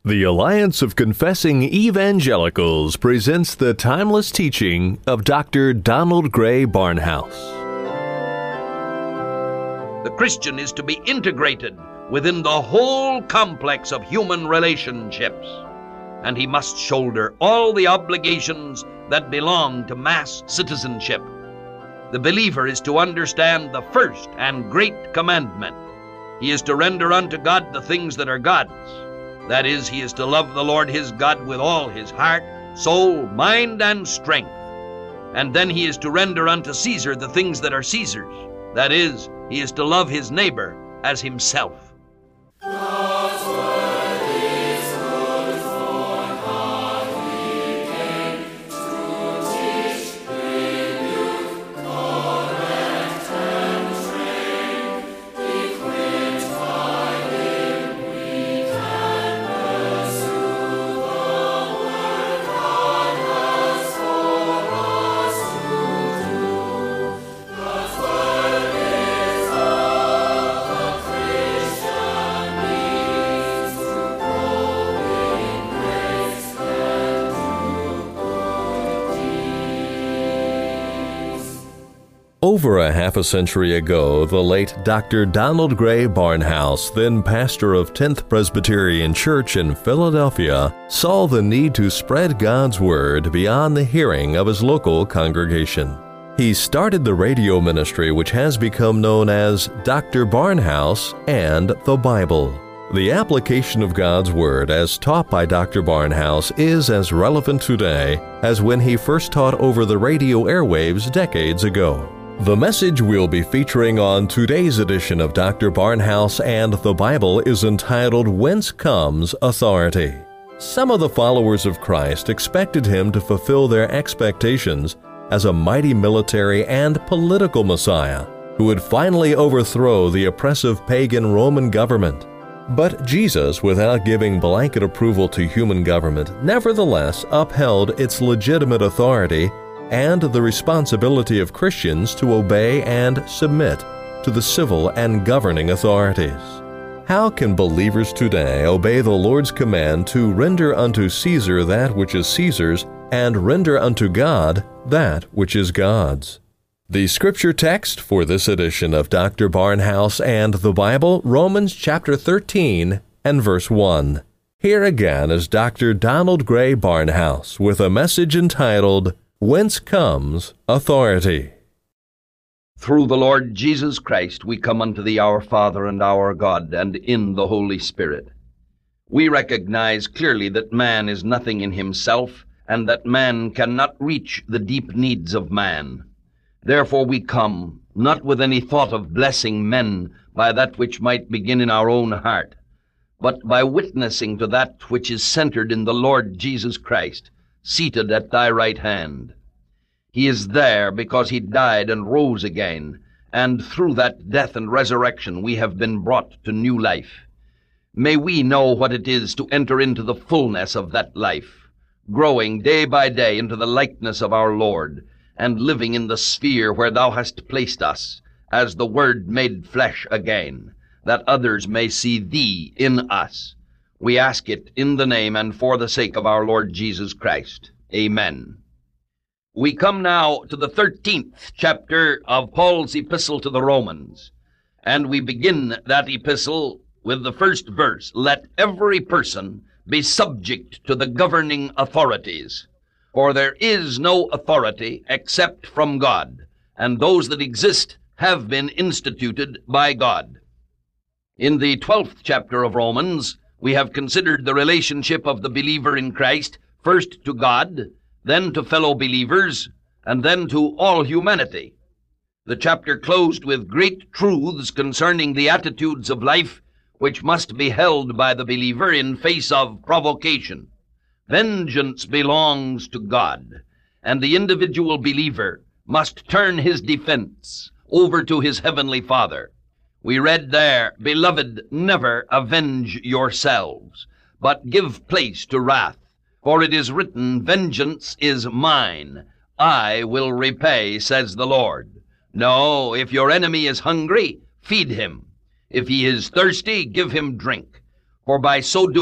The Alliance of Confessing Evangelicals presents the timeless teaching of Dr. Donald Grey Barnhouse. The Christian is to be integrated within the whole complex of human relationships, and he must shoulder all the obligations that belong to mass citizenship. The believer is to understand the first and great commandment. He is to render unto God the things that are God's. That is, he is to love the Lord his God with all his heart, soul, mind, and strength. And then he is to render unto Caesar the things that are Caesar's. That is, he is to love his neighbor as himself. Over a half a century ago, the late Dr. Donald Grey Barnhouse, then pastor of 10th Presbyterian Church in Philadelphia, saw the need to spread God's Word beyond the hearing of his local congregation. He started the radio ministry which has become known as Dr. Barnhouse and the Bible. The application of God's Word as taught by Dr. Barnhouse is as relevant today as when he first taught over the radio airwaves decades ago. The message we'll be featuring on today's edition of Dr. Barnhouse and the Bible is entitled, Whence Comes Authority? Some of the followers of Christ expected him to fulfill their expectations as a mighty military and political Messiah who would finally overthrow the oppressive pagan Roman government. But Jesus, without giving blanket approval to human government, nevertheless upheld its legitimate authority and the responsibility of Christians to obey and submit to the civil and governing authorities. How can believers today obey the Lord's command to render unto Caesar that which is Caesar's and render unto God that which is God's? The scripture text for this edition of Dr. Barnhouse and the Bible, Romans chapter 13 and verse 1. Here again is Dr. Donald Grey Barnhouse with a message entitled, Whence Comes Authority? Through the Lord Jesus Christ we come unto thee, our Father and our God, and in the Holy Spirit. We recognize clearly that man is nothing in himself, and that man cannot reach the deep needs of man. Therefore we come, not with any thought of blessing men by that which might begin in our own heart, but by witnessing to that which is centered in the Lord Jesus Christ, seated at thy right hand. He is there because he died and rose again, and through that death and resurrection we have been brought to new life. May we know what it is to enter into the fullness of that life, growing day by day into the likeness of our Lord, and living in the sphere where thou hast placed us, as the Word made flesh again, that others may see thee in us. We ask it in the name and for the sake of our Lord Jesus Christ. Amen. We come now to the 13th chapter of Paul's epistle to the Romans, and we begin that epistle with the first verse, Let every person be subject to the governing authorities, for there is no authority except from God, and those that exist have been instituted by God. In the 12th chapter of Romans, we have considered the relationship of the believer in Christ, first to God, then to fellow believers, and then to all humanity. The chapter closed with great truths concerning the attitudes of life which must be held by the believer in face of provocation. Vengeance belongs to God, and the individual believer must turn his defense over to his heavenly Father. We read there, Beloved, never avenge yourselves, but give place to wrath. For it is written, Vengeance is mine, I will repay, says the Lord. No, if your enemy is hungry, feed him. If he is thirsty, give him drink. For by so doing,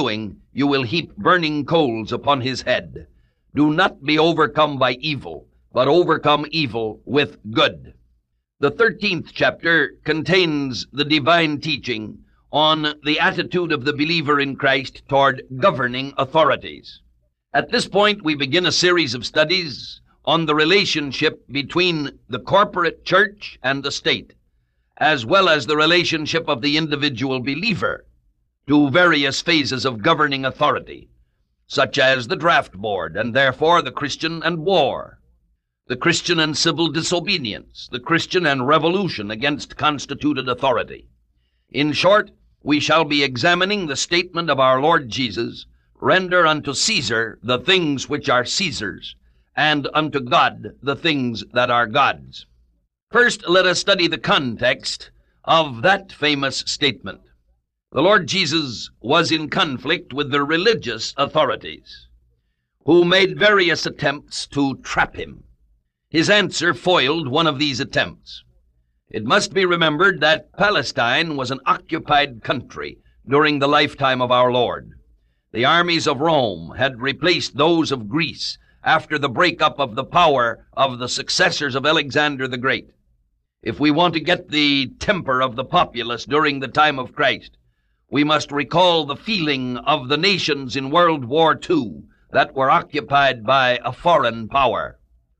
you will heap burning coals upon his head. Do not be overcome by evil, but overcome evil with good. The 13th chapter contains the divine teaching on the attitude of the believer in Christ toward governing authorities. At this point, we begin a series of studies on the relationship between the corporate church and the state, as well as the relationship of the individual believer to various phases of governing authority, such as the draft board, and therefore the Christian and war, the Christian and civil disobedience, the Christian and revolution against constituted authority. In short, we shall be examining the statement of our Lord Jesus, "Render unto Caesar the things which are Caesar's, and unto God the things that are God's." First, let us study the context of that famous statement. The Lord Jesus was in conflict with the religious authorities, who made various attempts to trap him. His answer foiled one of these attempts. It must be remembered that Palestine was an occupied country during the lifetime of our Lord. The armies of Rome had replaced those of Greece after the breakup of the power of the successors of Alexander the Great. If we want to get the temper of the populace during the time of Christ, we must recall the feeling of the nations in World War II that were occupied by a foreign power.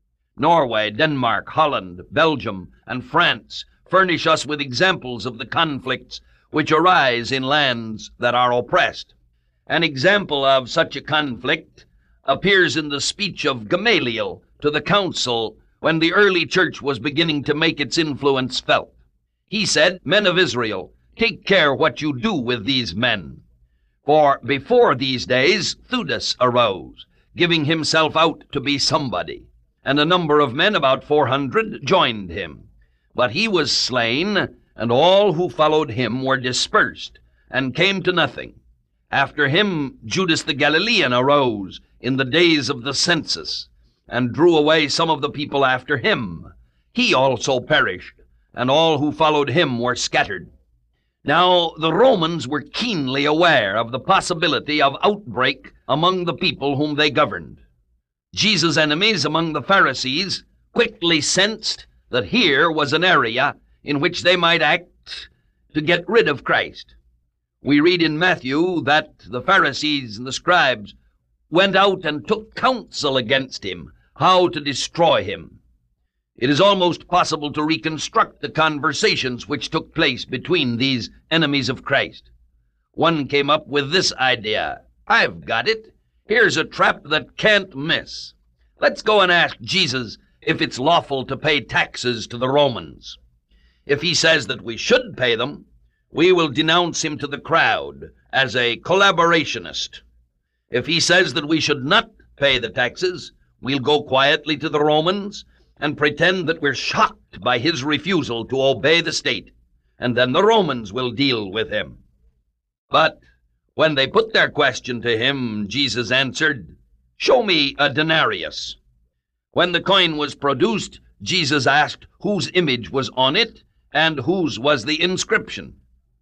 Norway, Denmark, Holland, Belgium, and France furnish us with examples of the conflicts which arise in lands that are oppressed. An example of such a conflict appears in the speech of Gamaliel to the council when the early church was beginning to make its influence felt. He said, "Men of Israel, take care what you do with these men. For before these days Theudas arose, giving himself out to be somebody, and a number of men, about 400, joined him. But he was slain, and all who followed him were dispersed, and came to nothing. After him Judas the Galilean arose in the days of the census, and drew away some of the people after him. He also perished, and all who followed him were scattered." Now, the Romans were keenly aware of the possibility of outbreak among the people whom they governed. Jesus' enemies among the Pharisees quickly sensed that here was an area in which they might act to get rid of Christ. We read in Matthew that the Pharisees and the scribes went out and took counsel against him, how to destroy him. It is almost possible to reconstruct the conversations which took place between these enemies of Christ. One came up with this idea: "I've got it. Here's a trap that can't miss. Let's go and ask Jesus if it's lawful to pay taxes to the Romans. If he says that we should pay them, we will denounce him to the crowd as a collaborationist. If he says that we should not pay the taxes, we'll go quietly to the Romans and pretend that we're shocked by his refusal to obey the state, and then the Romans will deal with him." But when they put their question to him, Jesus answered, "Show me a denarius." When the coin was produced, Jesus asked whose image was on it and whose was the inscription.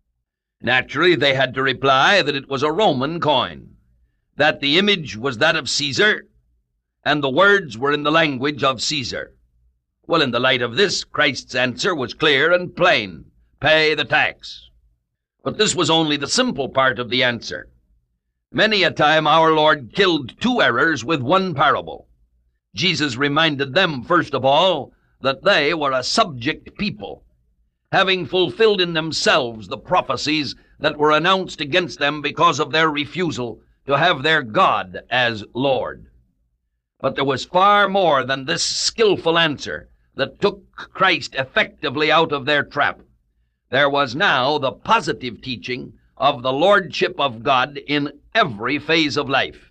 Naturally, they had to reply that it was a Roman coin, that the image was that of Caesar, and the words were in the language of Caesar. Well, in the light of this, Christ's answer was clear and plain: pay the tax. But this was only the simple part of the answer. Many a time our Lord killed two errors with one parable. Jesus reminded them, first of all, that they were a subject people, having fulfilled in themselves the prophecies that were announced against them because of their refusal to have their God as Lord. But there was far more than this skillful answer that took Christ effectively out of their trap. There was now the positive teaching of the Lordship of God in every phase of life.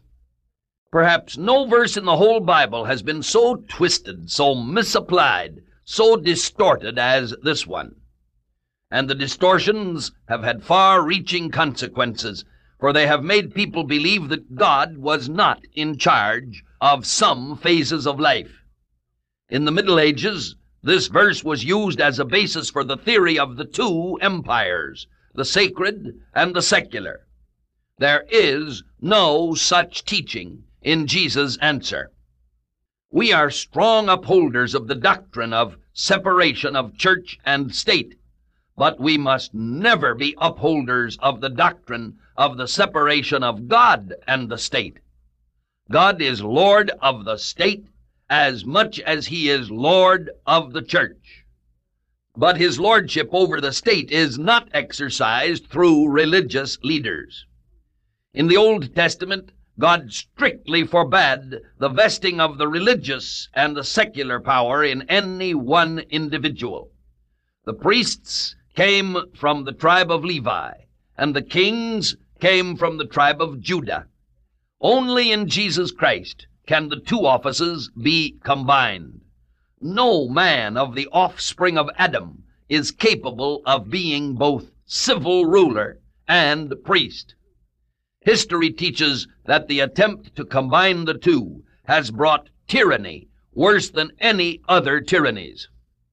Perhaps no verse in the whole Bible has been so twisted, so misapplied, so distorted as this one. And the distortions have had far-reaching consequences, for they have made people believe that God was not in charge of some phases of life. In the Middle Ages, this verse was used as a basis for the theory of the two empires, the sacred and the secular. There is no such teaching in Jesus' answer. We are strong upholders of the doctrine of separation of church and state, but we must never be upholders of the doctrine of the separation of God and the state. God is Lord of the state as much as he is Lord of the church. But his lordship over the state is not exercised through religious leaders. In the Old Testament, God strictly forbade the vesting of the religious and the secular power in any one individual. The priests came from the tribe of Levi, and the kings came from the tribe of Judah. Only in Jesus Christ can the two offices be combined. No man of the offspring of Adam is capable of being both civil ruler and priest. History teaches that the attempt to combine the two has brought tyranny worse than any other tyrannies.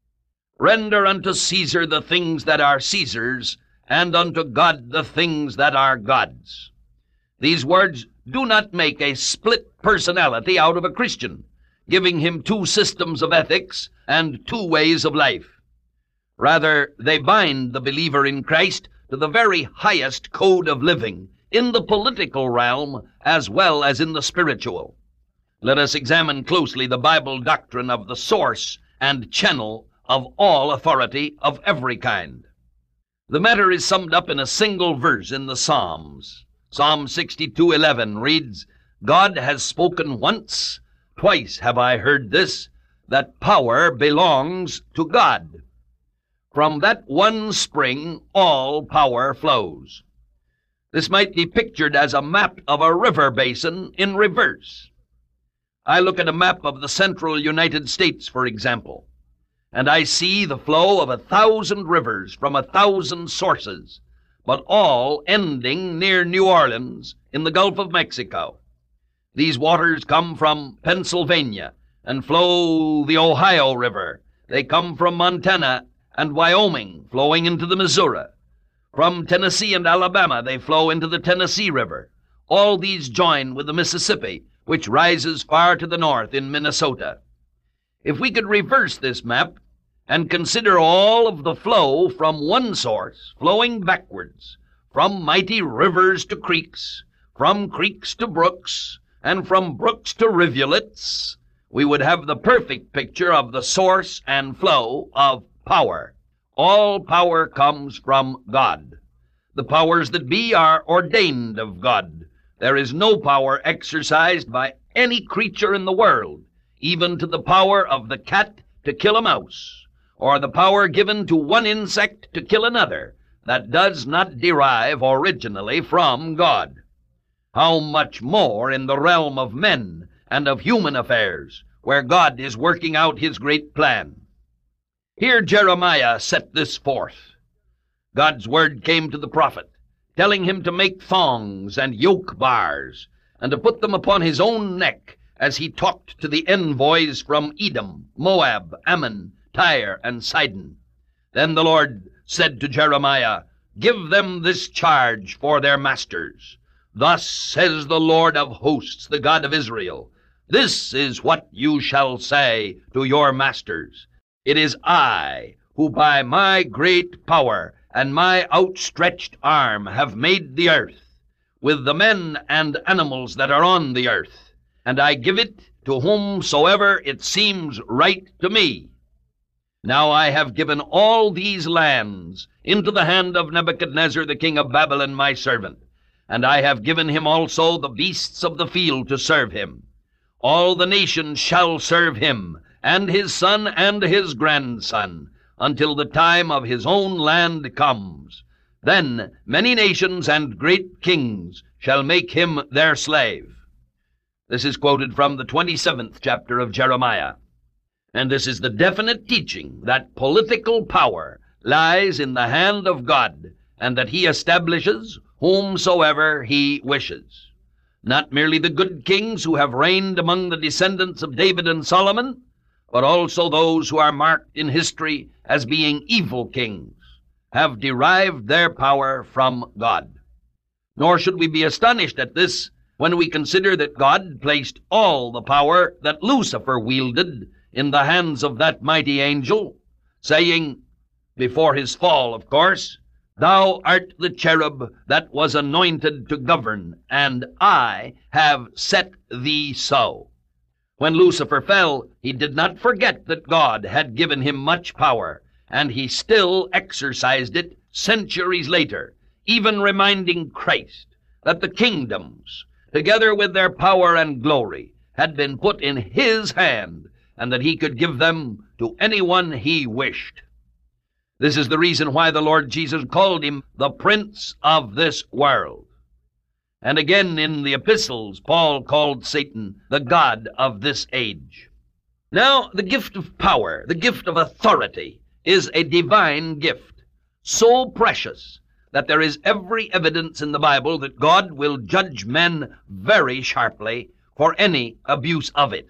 Render unto Caesar the things that are Caesar's, and unto God the things that are God's. These words do not make a split personality out of a Christian, giving him two systems of ethics and two ways of life. Rather, they bind the believer in Christ to the very highest code of living, in the political realm as well as in the spiritual. Let us examine closely the Bible doctrine of the source and channel of all authority of every kind. The matter is summed up in a single verse in the Psalms. Psalm 62:11 reads, God has spoken once, twice have I heard this, that power belongs to God. From that one spring all power flows. This might be pictured as a map of a river basin in reverse. I look at a map of the central United States, for example, and I see the flow of 1,000 rivers from 1,000 sources, but all ending near New Orleans in the Gulf of Mexico. These waters come from Pennsylvania and flow the Ohio River. They come from Montana and Wyoming, flowing into the Missouri. From Tennessee and Alabama, they flow into the Tennessee River. All these join with the Mississippi, which rises far to the north in Minnesota. If we could reverse this map and consider all of the flow from one source, flowing backwards, from mighty rivers to creeks, from creeks to brooks, and from brooks to rivulets, we would have the perfect picture of the source and flow of power. All power comes from God. The powers that be are ordained of God. There is no power exercised by any creature in the world, even to the power of the cat to kill a mouse, or the power given to one insect to kill another, that does not derive originally from God. How much more in the realm of men and of human affairs, where God is working out his great plan. Here Jeremiah set this forth. God's word came to the prophet, telling him to make thongs and yoke bars, and to put them upon his own neck as he talked to the envoys from Edom, Moab, Ammon, Tyre, and Sidon. Then the Lord said to Jeremiah, Give them this charge for their masters. Thus says the Lord of hosts, the God of Israel, This is what you shall say to your masters. It is I who by my great power and my outstretched arm have made the earth, with the men and animals that are on the earth, and I give it to whomsoever it seems right to me. Now I have given all these lands into the hand of Nebuchadnezzar the king of Babylon my servant, and I have given him also the beasts of the field to serve him. All the nations shall serve him, and his son and his grandson, until the time of his own land comes. Then many nations and great kings shall make him their slave. This is quoted from the 27th chapter of Jeremiah. And this is the definite teaching that political power lies in the hand of God, and that he establishes whomsoever he wishes. Not merely the good kings who have reigned among the descendants of David and Solomon, but also those who are marked in history as being evil kings, have derived their power from God. Nor should we be astonished at this when we consider that God placed all the power that Lucifer wielded in the hands of that mighty angel, saying, before his fall, of course, "Thou art the cherub that was anointed to govern, and I have set thee so." When Lucifer fell, he did not forget that God had given him much power, and he still exercised it centuries later, even reminding Christ that the kingdoms, together with their power and glory, had been put in his hand, and that he could give them to anyone he wished. This is the reason why the Lord Jesus called him the prince of this world. And again in the epistles, Paul called Satan the god of this age. Now, the gift of power, the gift of authority, is a divine gift, so precious that there is every evidence in the Bible that God will judge men very sharply for any abuse of it.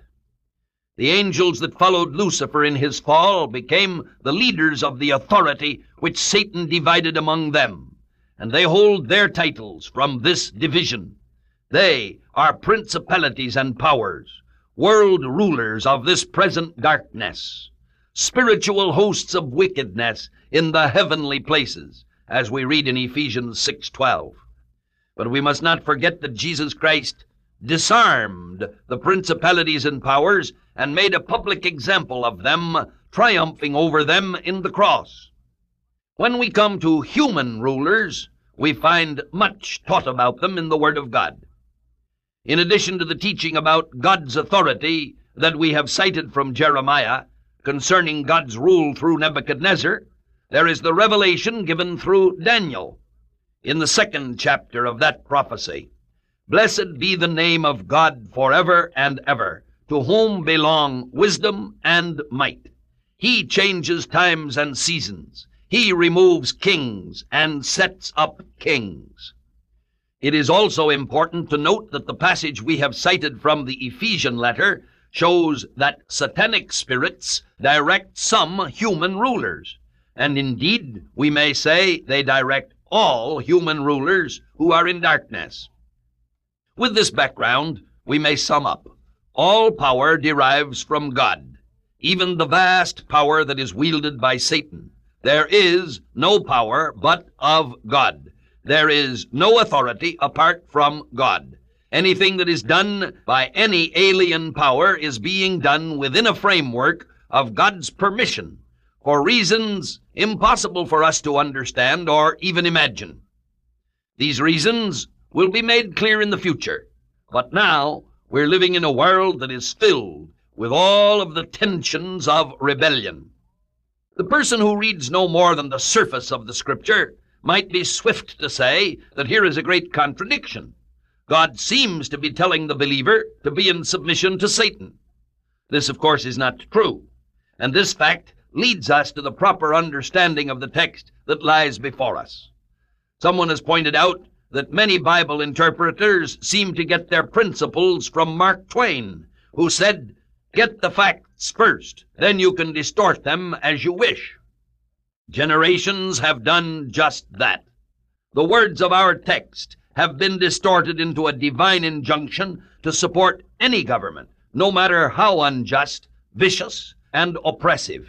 The angels that followed Lucifer in his fall became the leaders of the authority which Satan divided among them, and they hold their titles from this division. They are principalities and powers, world rulers of this present darkness, spiritual hosts of wickedness in the heavenly places, as we read in Ephesians 6:12. But we must not forget that Jesus Christ disarmed the principalities and powers and made a public example of them, triumphing over them in the cross. When we come to human rulers, we find much taught about them in the Word of God. In addition to the teaching about God's authority that we have cited from Jeremiah concerning God's rule through Nebuchadnezzar, there is the revelation given through Daniel in the 2nd chapter of that prophecy. "Blessed be the name of God forever and ever, to whom belong wisdom and might. He changes times and seasons. He removes kings and sets up kings." It is also important to note that the passage we have cited from the Ephesian letter shows that satanic spirits direct some human rulers, and indeed we may say they direct all human rulers who are in darkness. With this background, we may sum up. All power derives from God, even the vast power that is wielded by Satan. There is no power but of God. There is no authority apart from God. Anything that is done by any alien power is being done within a framework of God's permission, for reasons impossible for us to understand or even imagine. These reasons will be made clear in the future, but now we're living in a world that is filled with all of the tensions of rebellion. The person who reads no more than the surface of the Scripture might be swift to say that here is a great contradiction. God seems to be telling the believer to be in submission to Satan. This, of course, is not true, and this fact leads us to the proper understanding of the text that lies before us. Someone has pointed out that many Bible interpreters seem to get their principles from Mark Twain, who said, "Get the facts first, then you can distort them as you wish." Generations have done just that. The words of our text have been distorted into a divine injunction to support any government, no matter how unjust, vicious, and oppressive.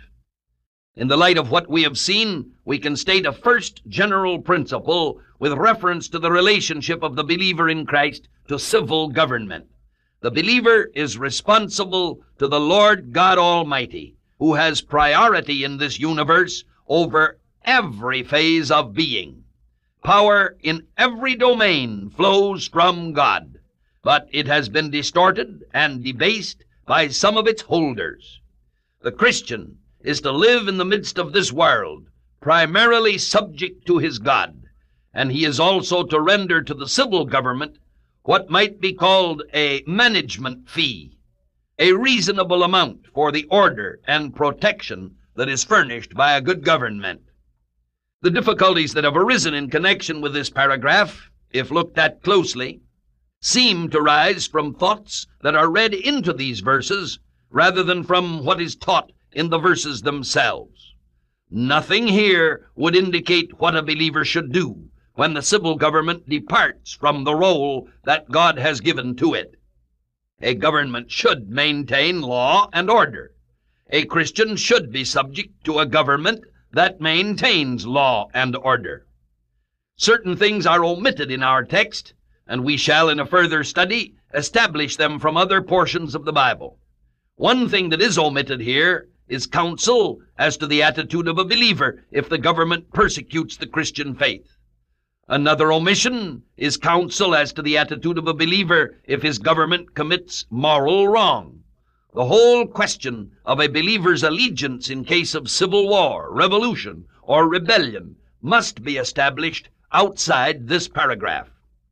In the light of what we have seen, we can state a first general principle with reference to the relationship of the believer in Christ to civil government. The believer is responsible to the Lord God Almighty, who has priority in this universe over every phase of being. Power in every domain flows from God, but it has been distorted and debased by some of its holders. The Christian is to live in the midst of this world, primarily subject to his God, and he is also to render to the civil government what might be called a management fee, a reasonable amount for the order and protection that is furnished by a good government. The difficulties that have arisen in connection with this paragraph, if looked at closely, seem to rise from thoughts that are read into these verses rather than from what is taught in the verses themselves. Nothing here would indicate what a believer should do, when the civil government departs from the role that God has given to it. A government should maintain law and order. A Christian should be subject to a government that maintains law and order. Certain things are omitted in our text, and we shall in a further study establish them from other portions of the Bible. One thing that is omitted here is counsel as to the attitude of a believer if the government persecutes the Christian faith. Another omission is counsel as to the attitude of a believer if his government commits moral wrong. The whole question of a believer's allegiance in case of civil war, revolution, or rebellion must be established outside this paragraph.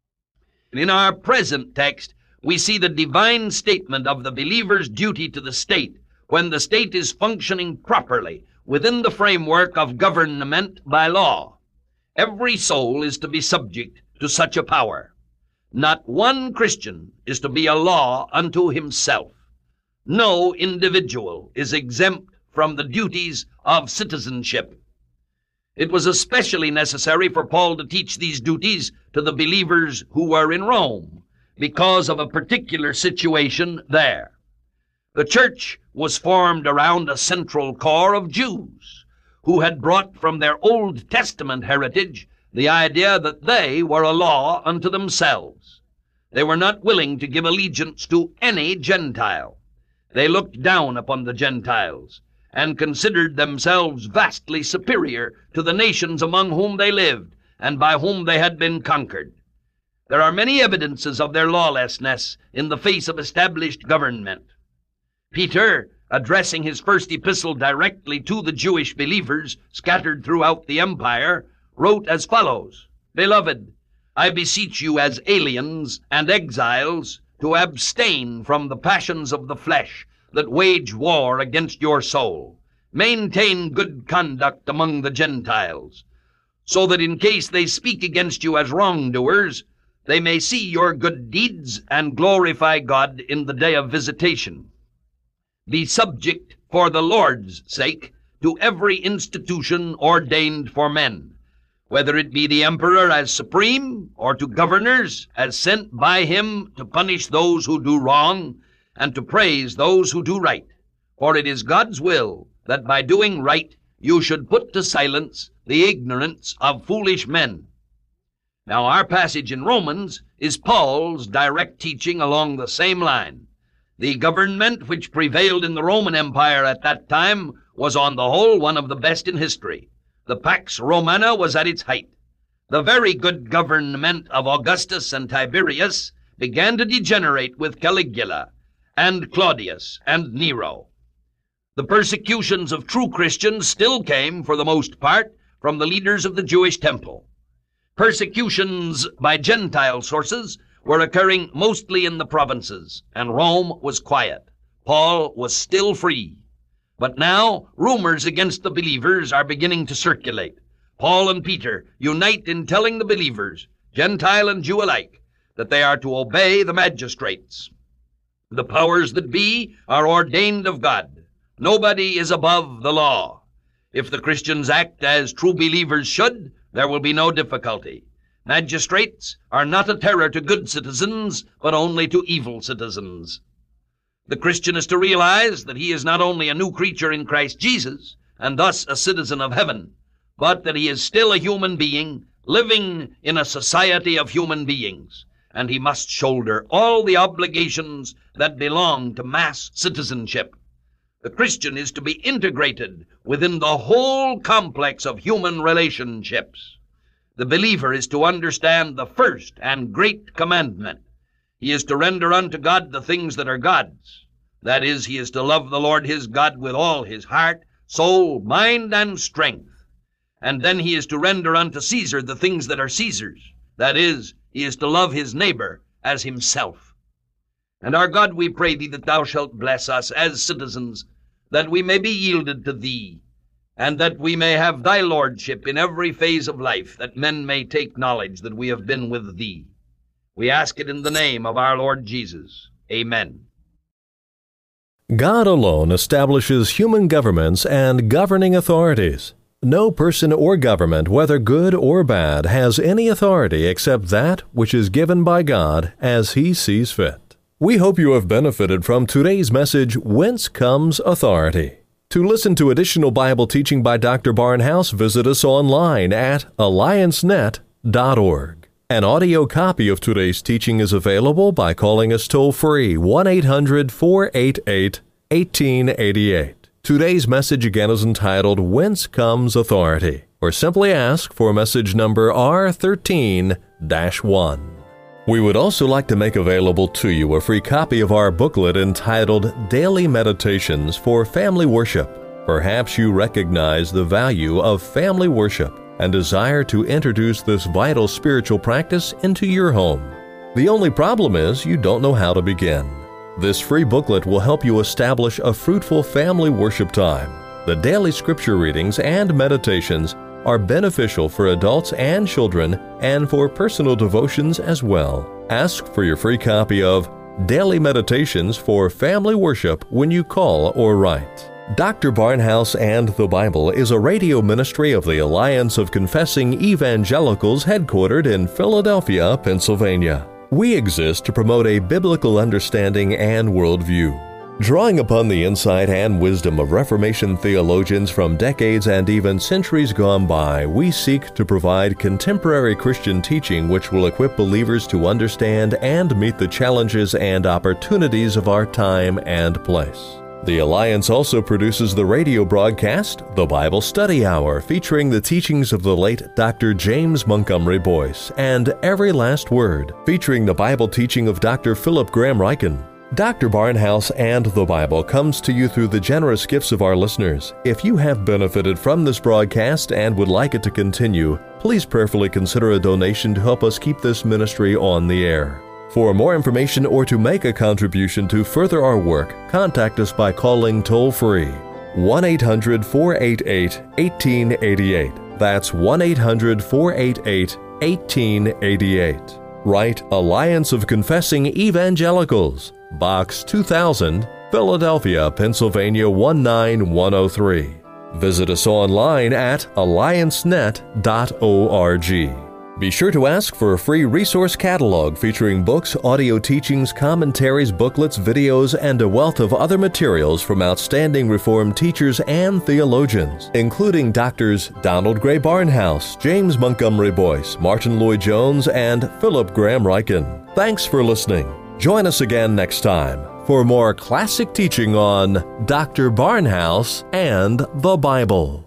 In our present text, we see the divine statement of the believer's duty to the state when the state is functioning properly within the framework of government by law. Every soul is to be subject to such a power. Not one Christian is to be a law unto himself. No individual is exempt from the duties of citizenship. It was especially necessary for Paul to teach these duties to the believers who were in Rome because of a particular situation there. The church was formed around a central core of Jews who had brought from their Old Testament heritage the idea that they were a law unto themselves. They were not willing to give allegiance to any Gentile. They looked down upon the Gentiles and considered themselves vastly superior to the nations among whom they lived and by whom they had been conquered. There are many evidences of their lawlessness in the face of established government. Peter, addressing his first epistle directly to the Jewish believers scattered throughout the empire, wrote as follows, "Beloved, I beseech you as aliens and exiles to abstain from the passions of the flesh that wage war against your soul. Maintain good conduct among the Gentiles, so that in case they speak against you as wrongdoers, they may see your good deeds and glorify God in the day of visitation. Be subject for the Lord's sake to every institution ordained for men, whether it be the emperor as supreme, or to governors as sent by him to punish those who do wrong and to praise those who do right. For it is God's will that by doing right you should put to silence the ignorance of foolish men." Now our passage in Romans is Paul's direct teaching along the same line. The government which prevailed in the Roman Empire at that time was on the whole one of the best in history. The Pax Romana was at its height. The very good government of Augustus and Tiberius began to degenerate with Caligula and Claudius and Nero. The persecutions of true Christians still came, for the most part, from the leaders of the Jewish temple. Persecutions by Gentile sources were occurring mostly in the provinces, and Rome was quiet. Paul was still free. But now rumors against the believers are beginning to circulate. Paul and Peter unite in telling the believers, Gentile and Jew alike, that they are to obey the magistrates. The powers that be are ordained of God. Nobody is above the law. If the Christians act as true believers should, there will be no difficulty. Magistrates are not a terror to good citizens, but only to evil citizens. The Christian is to realize that he is not only a new creature in Christ Jesus, and thus a citizen of heaven, but that he is still a human being, living in a society of human beings, and he must shoulder all the obligations that belong to mass citizenship. The Christian is to be integrated within the whole complex of human relationships. The believer is to understand the first and great commandment. He is to render unto God the things that are God's. That is, he is to love the Lord his God with all his heart, soul, mind, and strength. And then he is to render unto Caesar the things that are Caesar's. That is, he is to love his neighbor as himself. And our God, we pray thee that thou shalt bless us as citizens, that we may be yielded to thee, and that we may have thy lordship in every phase of life, that men may take knowledge that we have been with thee. We ask it in the name of our Lord Jesus. Amen. God alone establishes human governments and governing authorities. No person or government, whether good or bad, has any authority except that which is given by God as He sees fit. We hope you have benefited from today's message, Whence Comes Authority? To listen to additional Bible teaching by Dr. Barnhouse, visit us online at alliancenet.org. An audio copy of today's teaching is available by calling us toll-free 1-800-488-1888. Today's message again is entitled, Whence Comes Authority? Or simply ask for message number R13-1. We would also like to make available to you a free copy of our booklet entitled Daily Meditations for Family Worship. Perhaps you recognize the value of family worship and desire to introduce this vital spiritual practice into your home. The only problem is you don't know how to begin. This free booklet will help you establish a fruitful family worship time. The daily scripture readings and meditations are beneficial for adults and children and for personal devotions as well. Ask for your free copy of Daily Meditations for Family Worship when you call or write. Dr. Barnhouse and the Bible is a radio ministry of the Alliance of Confessing Evangelicals headquartered in Philadelphia, Pennsylvania. We exist to promote a biblical understanding and worldview. Drawing upon the insight and wisdom of Reformation theologians from decades and even centuries gone by, we seek to provide contemporary Christian teaching which will equip believers to understand and meet the challenges and opportunities of our time and place. The Alliance also produces the radio broadcast, The Bible Study Hour, featuring the teachings of the late Dr. James Montgomery Boyce, and Every Last Word, featuring the Bible teaching of Dr. Philip Graham Ryken. Dr. Barnhouse and the Bible comes to you through the generous gifts of our listeners. If you have benefited from this broadcast and would like it to continue, please prayerfully consider a donation to help us keep this ministry on the air. For more information or to make a contribution to further our work, contact us by calling toll-free 1-800-488-1888. That's 1-800-488-1888. Write Alliance of Confessing Evangelicals, Box 2000, Philadelphia, Pennsylvania 19103. Visit us online at alliancenet.org. Be sure to ask for a free resource catalog featuring books, audio teachings, commentaries, booklets, videos, and a wealth of other materials from outstanding Reformed teachers and theologians, including Drs. Donald Gray Barnhouse, James Montgomery Boyce, Martin Lloyd-Jones, and Philip Graham Ryken. Thanks for listening. Join us again next time for more classic teaching on Dr. Barnhouse and the Bible.